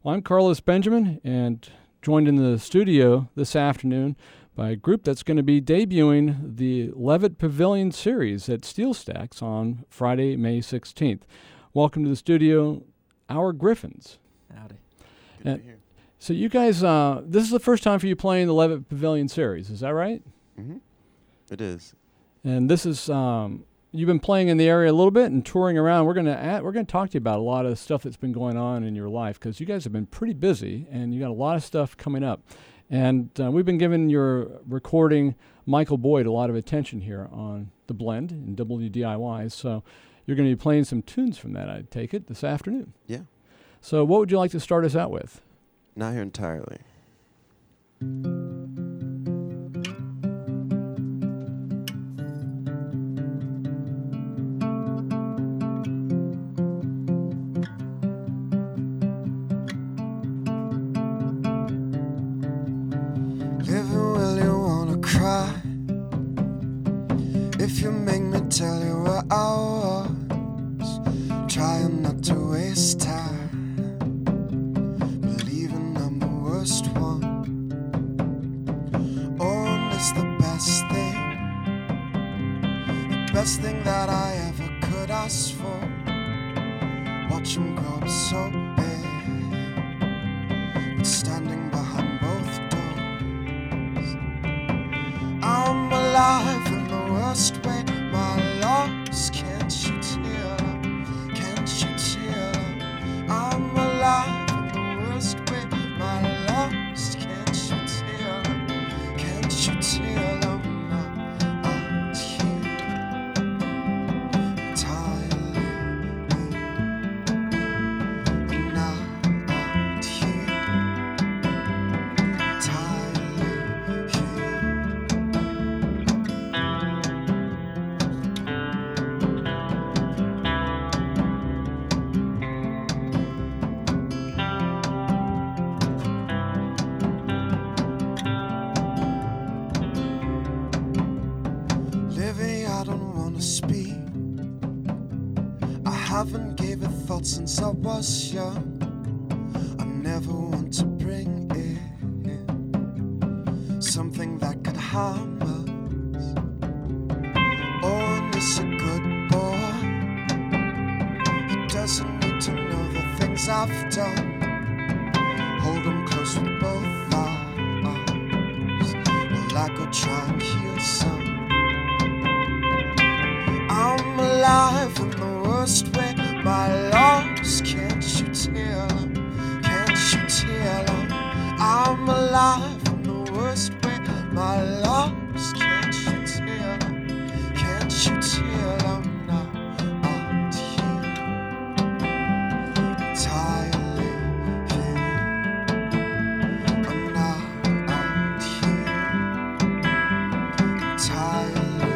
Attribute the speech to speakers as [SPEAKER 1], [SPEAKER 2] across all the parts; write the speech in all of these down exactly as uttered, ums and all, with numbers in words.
[SPEAKER 1] Well, I'm Carlos Benjamin, and joined in the studio this afternoon by a group that's going to be debuting the Levitt Pavilion Series at Steel Stacks on Friday, May sixteenth. Welcome to the studio, Our Griffins.
[SPEAKER 2] Howdy.
[SPEAKER 3] Good to be here.
[SPEAKER 1] So you guys, uh, this is the first time for you playing the Levitt Pavilion Series, is that right?
[SPEAKER 3] Mm-hmm. It is.
[SPEAKER 1] And this is, um, you've been playing in the area a little bit and touring around. We're going to we're going to talk to you about a lot of stuff that's been going on in your life, because you guys have been pretty busy and you got a lot of stuff coming up. And uh, we've been giving your recording, Michael Boyd, a lot of attention here on The Blend and W D I Y. So you're going to be playing some tunes from that, I take it, this afternoon.
[SPEAKER 3] Yeah.
[SPEAKER 1] So what would you like to start us out with?
[SPEAKER 3] Not Here Entirely.
[SPEAKER 4] If you make me tell you where I was, trying not to waste time, believing I'm the worst one. Oh, and it's the best thing, the best thing that I ever could ask for. Watch him grow up so big, but standing behind both doors. I'm alive in the worst way, my loss, can't you tell, can't you tell, I'm alive in the worst way, my loss, can't you tell, can't you tell, I'm not out here entirely, I'm not out here entirely here. Speak. I haven't gave it thought since I was young. I never want to bring in something that could harm us. Oh, and it's a good boy. He doesn't need to know the things I've done. Hold him close with both arms while I go try and heal some. I'm alive in the worst way, my loss, can't you tell, can't you tell, I'm alive in the worst way, my loss, can't you tell, can't you tell, I'm not out here entirely here, I'm not out here entirely.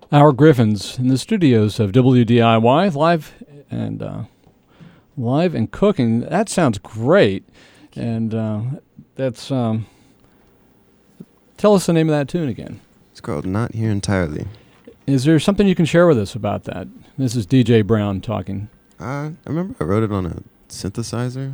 [SPEAKER 1] Our Griffins in the studios of W D I Y, live and uh, live and cooking. That sounds great. And uh, that's, um, tell us the name of that tune again.
[SPEAKER 3] It's called Not Here Entirely.
[SPEAKER 1] Is there something you can share with us about that? This is D J Brown talking.
[SPEAKER 3] Uh, I remember I wrote it on a synthesizer.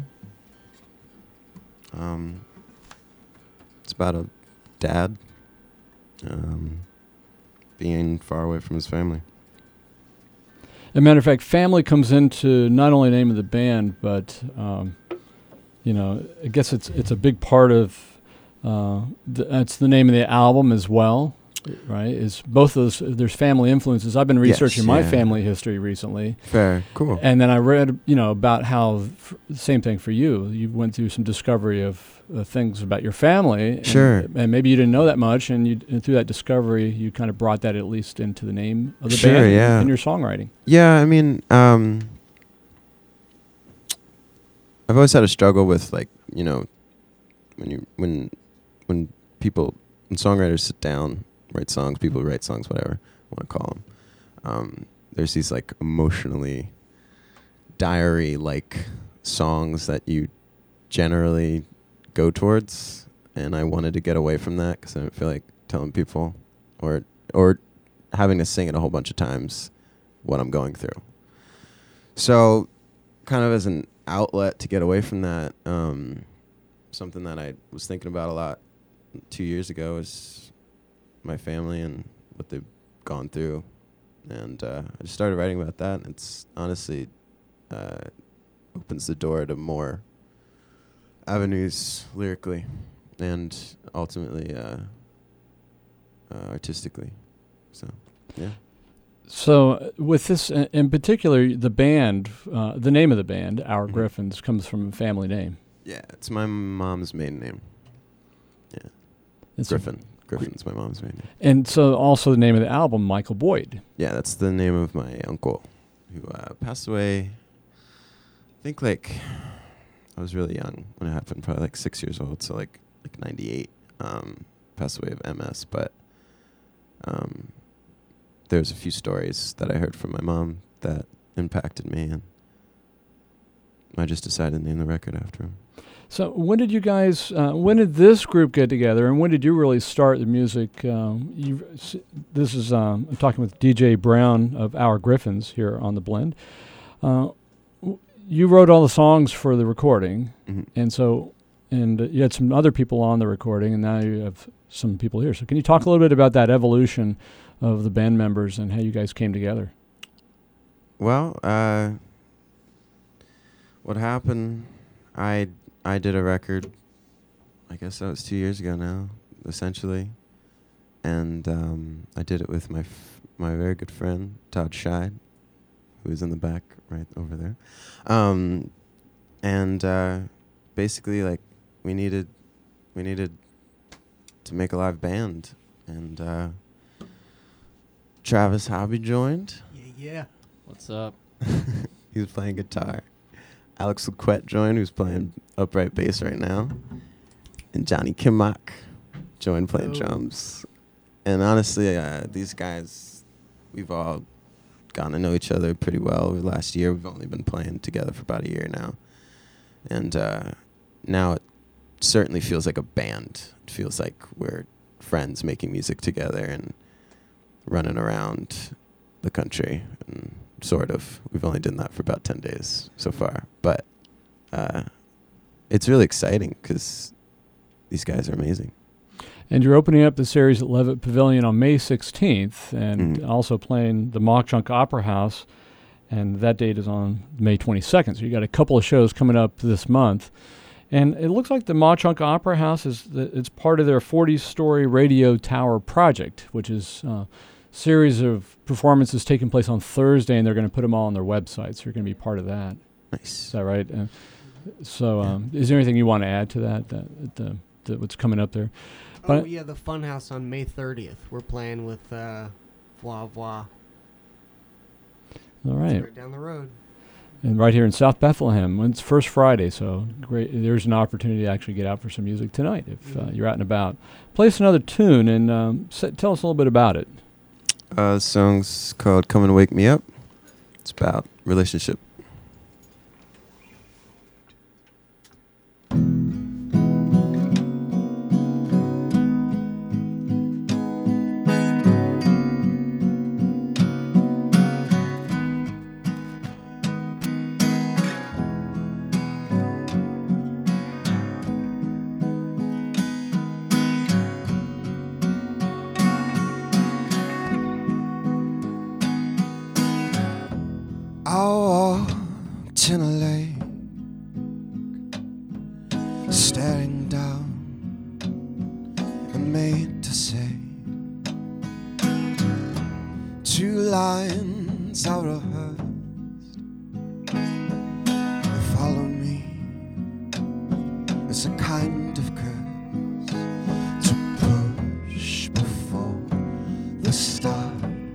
[SPEAKER 3] Um, it's about a dad um, being far away from his family.
[SPEAKER 1] As a matter of fact, family comes into not only the name of the band, but um, you know, I guess it's it's a big part of. Uh, th- that's the name of the album as well, right? Is both of those? There's family influences. I've been researching
[SPEAKER 3] Yes,
[SPEAKER 1] my
[SPEAKER 3] yeah.
[SPEAKER 1] family history recently,
[SPEAKER 3] Fair, cool.
[SPEAKER 1] and then I read, you know, about how f- same thing for you. You went through some discovery of uh, things about your family, and,
[SPEAKER 3] Sure.
[SPEAKER 1] and maybe you didn't know that much, and you and through that discovery, you kind of brought that at least into the name of the
[SPEAKER 3] Sure,
[SPEAKER 1] band
[SPEAKER 3] yeah.
[SPEAKER 1] and your songwriting.
[SPEAKER 3] Yeah, I mean, um, I've always had a struggle with, like, you know, when you when when people when songwriters sit down, write songs, people write songs, whatever you want to call them. Um, there's these like emotionally diary-like songs that you generally go towards, and I wanted to get away from that because I don't feel like telling people or or having to sing it a whole bunch of times what I'm going through. So, kind of as an outlet to get away from that, um, something that I was thinking about a lot two years ago is my family and what they've gone through. And uh, I just started writing about that. And it's honestly uh, opens the door to more avenues lyrically and ultimately uh, uh, artistically. So, yeah.
[SPEAKER 1] So uh, with this uh, in particular, the band, uh, the name of the band, Our
[SPEAKER 3] Mhm.
[SPEAKER 1] Griffins, comes from a family name.
[SPEAKER 3] Yeah, it's my mom's maiden name. Yeah,
[SPEAKER 1] It's a-
[SPEAKER 3] Griffin. Griffin's my mom's maiden name.
[SPEAKER 1] and so also the name of the album, Michael Boyd.
[SPEAKER 3] Yeah, that's the name of my uncle who uh, passed away. I think like I was really young when it happened, probably like six years old, so like like ninety-eight. Um, passed away of M S, but um, there's a few stories that I heard from my mom that impacted me, and I just decided to name the record after him.
[SPEAKER 1] So when did you guys, uh, when did this group get together, and when did you really start the music? Um, you, s- this is, um, I'm talking with D J Brown of Our Griffins here on The Blend. Uh, w- you wrote all the songs for the recording,
[SPEAKER 3] Mm-hmm.
[SPEAKER 1] and so, and uh, you had some other people on the recording, and now you have some people here. So can you talk a little bit about that evolution of the band members and how you guys came together?
[SPEAKER 3] Well, uh, what happened, I I did a record, I guess that was two years ago now, essentially. And um, I did it with my f- my very good friend, Todd Scheid, who is in the back right over there. Um, and uh, basically, like, we needed we needed to make a live band. And uh, Travis Hobby joined.
[SPEAKER 2] Yeah, yeah.
[SPEAKER 5] What's up?
[SPEAKER 3] He was playing guitar. Alex Lequette joined, who's playing upright bass right now. And Johnny Kimmock joined playing
[SPEAKER 2] Oh.
[SPEAKER 3] drums. And honestly, uh, these guys, we've all gotten to know each other pretty well over the last year. We've only been playing together for about a year now. And uh, now it certainly feels like a band. It feels like we're friends making music together and running around the country. And sort of. We've only done that for about ten days so far. But uh, it's really exciting because these guys are amazing.
[SPEAKER 1] And you're opening up the series at Levitt Pavilion on May sixteenth, and
[SPEAKER 3] Mhm.
[SPEAKER 1] also playing the Mock Chunk Opera House, and that date is on May twenty-second. So you got a couple of shows coming up this month. And it looks like the Mock Chunk Opera House is the, it's part of their forty-story radio tower project, which is a series of performances taking place on Thursday, and they're going to put them all on their website, so you're going to be part of that. Is
[SPEAKER 3] Nice.
[SPEAKER 1] that right? Uh, so um, is there anything you want to add to that, that, that, that what's coming up there?
[SPEAKER 2] Oh,
[SPEAKER 1] But-
[SPEAKER 2] yeah, the Funhouse on May thirtieth. We're playing with uh, Voix Voix.
[SPEAKER 1] All
[SPEAKER 2] It's
[SPEAKER 1] right.
[SPEAKER 2] right down the road.
[SPEAKER 1] And right here in South Bethlehem. It's first Friday, so great. There's an opportunity to actually get out for some music tonight if uh,
[SPEAKER 2] Mhm.
[SPEAKER 1] you're out and about. Play us another tune and um, s- tell us a little bit about it.
[SPEAKER 3] Uh, the song's called Come and Wake Me Up. It's about relationship.
[SPEAKER 4] I walked in a lake, staring down and made to say two lines I rehearsed. They follow me as a kind of curse to push before the start.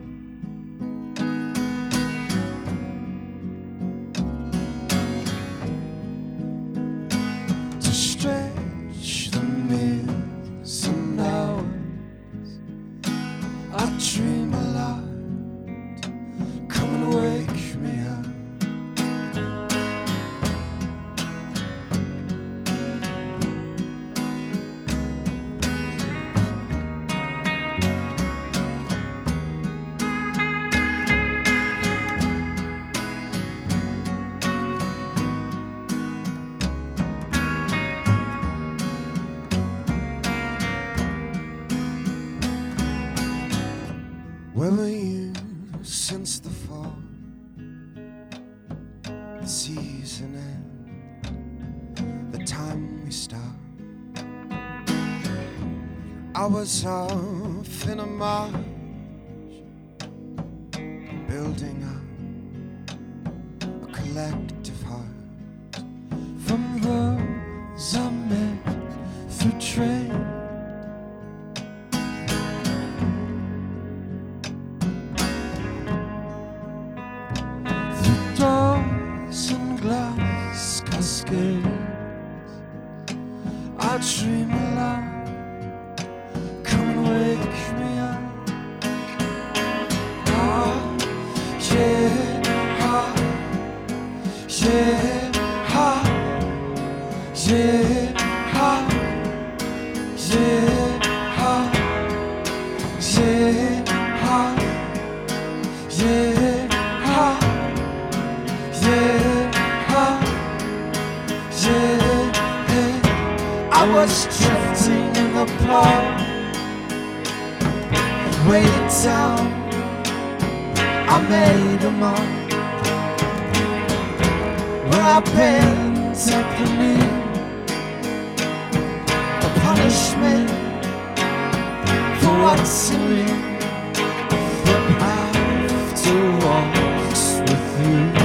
[SPEAKER 4] Stretch the minutes and hours. I dream a lot. Come and wake me up. Where were you since the fall? The season end, the time we start. I was off in a march, building up a collective heart from those I met through trade. Doors and glass cascades, I dream a lot. Come and wake me up. Ah, yeah, ah, yeah, ah, yeah, ah, yeah, ah, yeah, ah, yeah, ah. Yeah, ah, yeah, yeah. I was drifting in the park, weighted down. I made a mark where I bent at the knee. The punishment for what's in me, but I have to walk with you.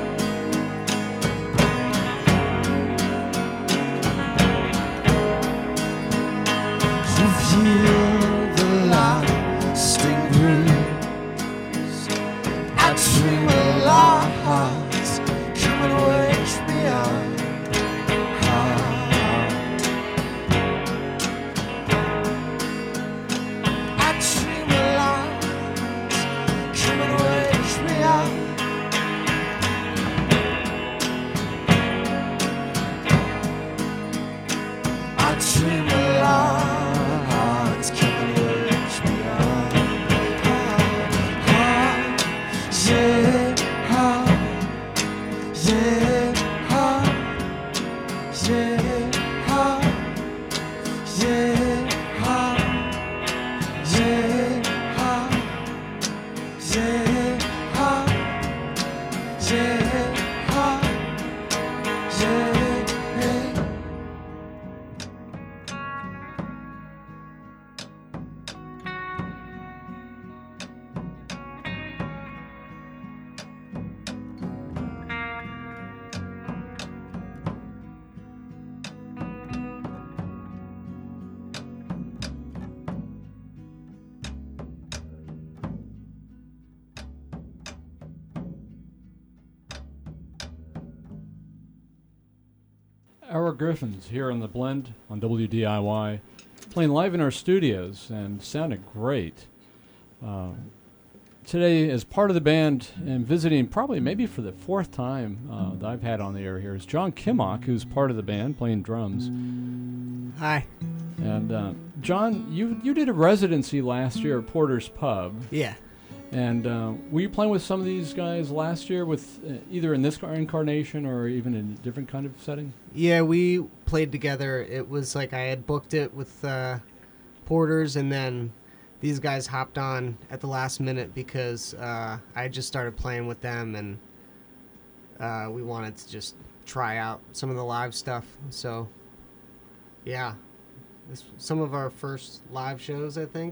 [SPEAKER 4] Feel the lasting bruise. I dream a lot. Come and wake me up. I dream a lot. Come and wake me up. I dream a lot.
[SPEAKER 1] Our Griffins here on The Blend on W D I Y, playing live in our studios and sounded great. Uh, today as part of the band and visiting probably maybe for the fourth time uh, that I've had on the air here is John Kimmock, who's part of the band playing drums.
[SPEAKER 2] Hi.
[SPEAKER 1] And uh, John, you you did a residency last year at Porter's Pub.
[SPEAKER 2] Yeah.
[SPEAKER 1] And uh, were you playing with some of these guys last year, with uh, either in this incarnation or even in a different kind of setting?
[SPEAKER 2] Yeah, we played together. It was like I had booked it with uh, Porter's, and then these guys hopped on at the last minute because uh, I just started playing with them, and uh, we wanted to just try out some of the live stuff. So, yeah, this some of our first live shows, I think,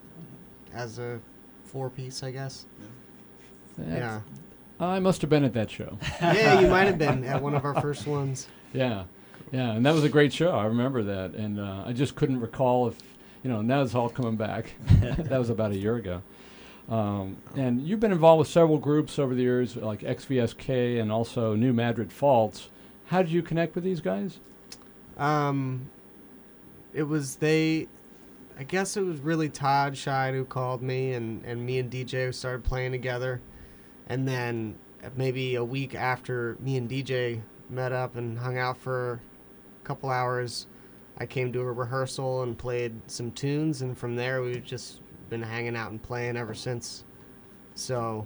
[SPEAKER 2] as a four-piece, I guess.
[SPEAKER 1] That's-
[SPEAKER 2] Yeah.
[SPEAKER 1] I must have been at that show.
[SPEAKER 2] Yeah, you might have been at one of our first ones.
[SPEAKER 1] Yeah, yeah, and that was a great show. I remember that, and uh, I just couldn't recall if, you know, now it's all coming back. That was about a year ago. Um, and you've been involved with several groups over the years, like X V S K and also New Madrid Faults. How did you connect with these guys?
[SPEAKER 2] Um, it was they, I guess it was really Todd Scheid who called me, and, and me and D J started playing together. And then maybe a week after me and D J met up and hung out for a couple hours, I came to a rehearsal and played some tunes, and from there we've just been hanging out and playing ever since. So,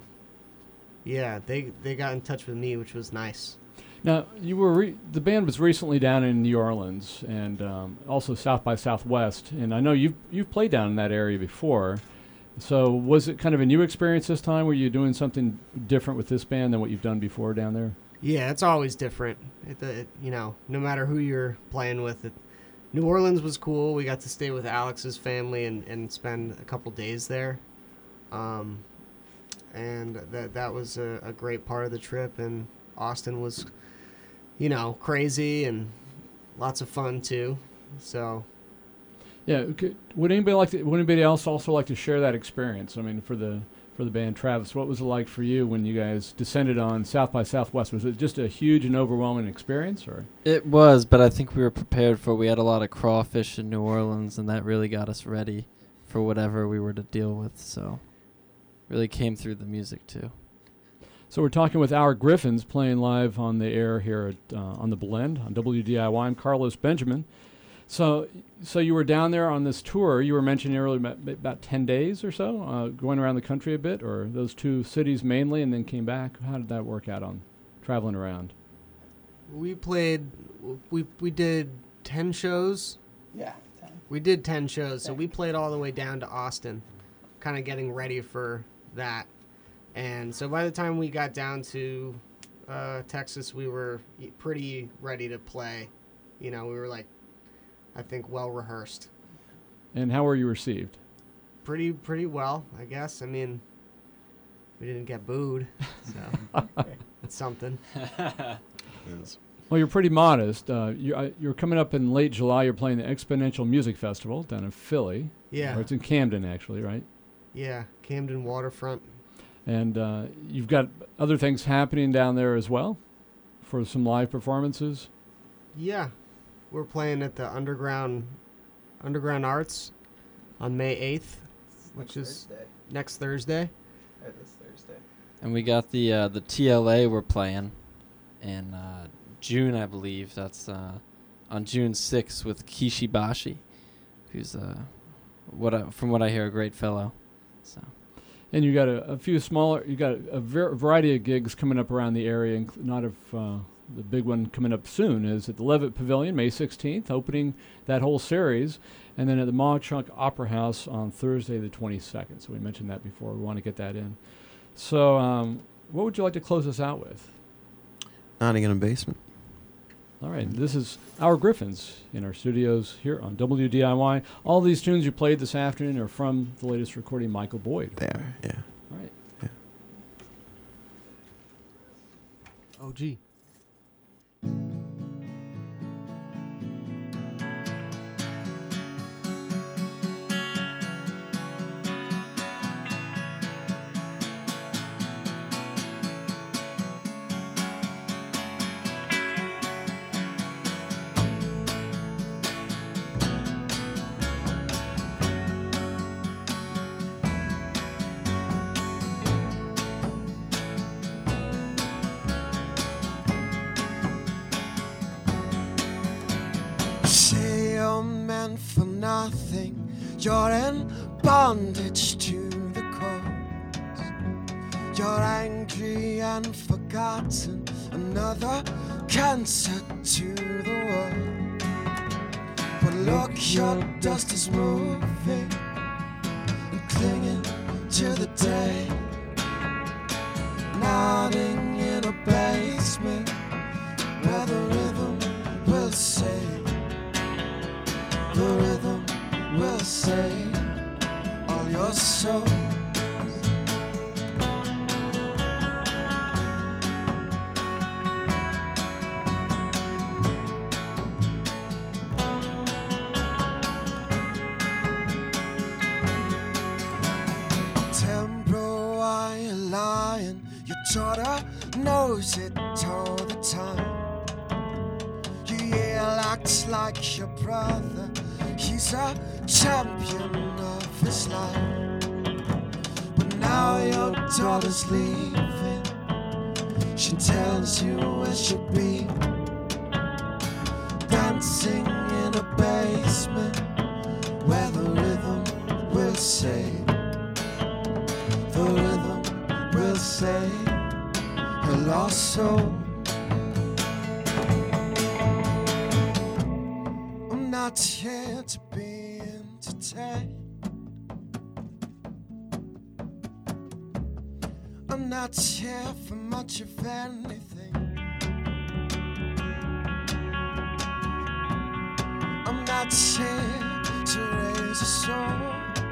[SPEAKER 2] yeah, they they got in touch with me, which was nice.
[SPEAKER 1] Now, you were re- the band was recently down in New Orleans and um, also South by Southwest, and I know you've you've played down in that area before. So, was it kind of a new experience this time? Were you doing something different with this band than what you've done before down there?
[SPEAKER 2] Yeah, it's always different. It, it, you know, no matter who you're playing with. It, New Orleans was cool. We got to stay with Alex's family and, and spend a couple days there. Um, and that that was a, a great part of the trip. And Austin was, you know, crazy and lots of fun too. So,
[SPEAKER 1] Yeah. Okay. Would anybody like to, would anybody else also like to share that experience? I mean, for the for the band, Travis, what was it like for you when you guys descended on South by Southwest? Was it just a huge and overwhelming experience, or?
[SPEAKER 5] It was, but I think we were prepared for. We had a lot of crawfish in New Orleans, and that really got us ready for whatever we were to deal with. So, really came through the music too.
[SPEAKER 1] So we're talking with Our Griffins, playing live on the air here at, uh, on the Blend on W D I Y. I'm Carlos Benjamin. So, so you were down there on this tour. You were mentioning earlier about, about ten days or so, uh, going around the country a bit, or those two cities mainly, and then came back. How did that work out on traveling around?
[SPEAKER 2] we played, we we did ten shows.
[SPEAKER 6] Yeah, ten.
[SPEAKER 2] We did ten shows, so we played all the way down to Austin, kind of getting ready for that. And so by the time we got down to uh, Texas, we were y- pretty ready to play. You know, we were like, I think, well rehearsed.
[SPEAKER 1] And how were you received?
[SPEAKER 2] Pretty pretty well, I guess. I mean, we didn't get booed, so it's something.
[SPEAKER 1] Well, you're pretty modest. Uh, you, uh, you're coming up in late July. You're playing the Exponential Music Festival down in Philly.
[SPEAKER 2] Yeah,
[SPEAKER 1] Or it's in Camden, actually, right?
[SPEAKER 2] yeah, Camden Waterfront.
[SPEAKER 1] And uh, you've got other things happening down there as well for some live performances.
[SPEAKER 2] Yeah, we're playing at the Underground Underground Arts on May eighth, which is
[SPEAKER 6] Thursday.
[SPEAKER 2] next Thursday.
[SPEAKER 6] Or this Thursday.
[SPEAKER 5] And we got the uh, the T L A we're playing in uh, June, I believe. That's uh, on June sixth with Kishi Bashi, who's uh, what I, from what I hear, a great fellow. So.
[SPEAKER 1] And you got a, a few smaller, you got a, a ver- variety of gigs coming up around the area. Inc- not of uh, the big one coming up soon is at the Levitt Pavilion, May sixteenth, opening that whole series, and then at the Mauchunk Opera House on Thursday the twenty-second. So we mentioned that before. We want to get that in. So, um, what would you like to close us out with?
[SPEAKER 3] Nottingham in a basement.
[SPEAKER 1] All right, this is Our Griffins in our studios here on W D I Y. All these tunes you played this afternoon are from the latest recording, Michael Boyd.
[SPEAKER 3] They are, yeah.
[SPEAKER 1] All right.
[SPEAKER 2] Oh, gee.
[SPEAKER 4] Say you're meant for nothing, you're in bondage to the cause. You're angry and forgotten, another cancer to the world. But look, your dust is moving and clinging to the day, nodding in a basement where the rhythm will say, the rhythm will say all your soul. Tembro, why you lying? Your daughter knows it all the time. You yell, acts like your brother, he's a champion of his life. But now your daughter's leaving, she tells you where she'll be, dancing in a basement where the rhythm will say, the rhythm will say her lost soul. I'm not here to be entertained, I'm not here for much of anything. I'm not here to raise a soul,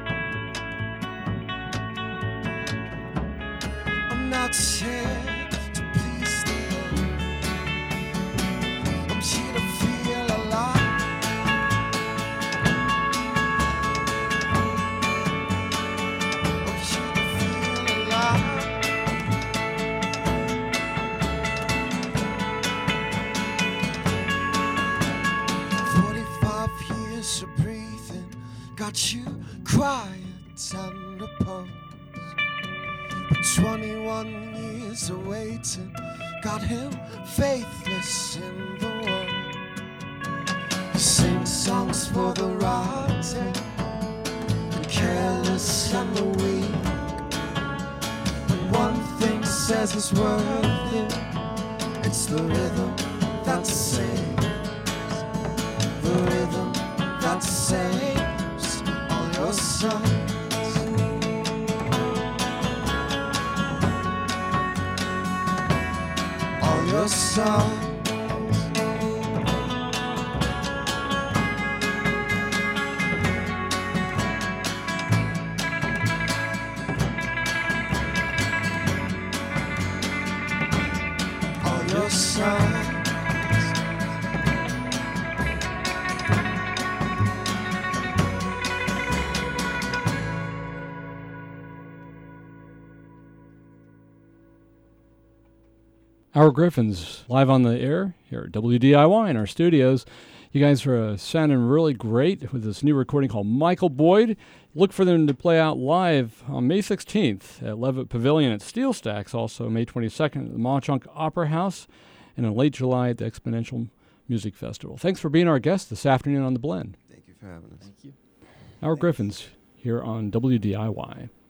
[SPEAKER 4] I'm not here to please the world. I'm here to feel alive. I'm here to feel alive. Forty-five years of breathing got you quiet and reposed. Twenty-one years of waiting got him faithless in the world. He sings songs for the rotten and careless and the weak. And one thing says it's worth it, it's the rhythm that saves, the rhythm that saves all your sons. Your song. All your songs.
[SPEAKER 1] Our Griffins live on the air here at W D I Y in our studios. You guys are uh, sounding really great with this new recording called Michael Boyd. Look for them to play out live on May sixteenth at Levitt Pavilion at Steel Stacks, also May twenty-second at the Mauchunk Opera House, and in late July at the Exponential Music Festival. Thanks for being our guest this afternoon on The Blend.
[SPEAKER 3] Thank you for having us.
[SPEAKER 5] Thank you.
[SPEAKER 1] Our Griffins here on W D I Y.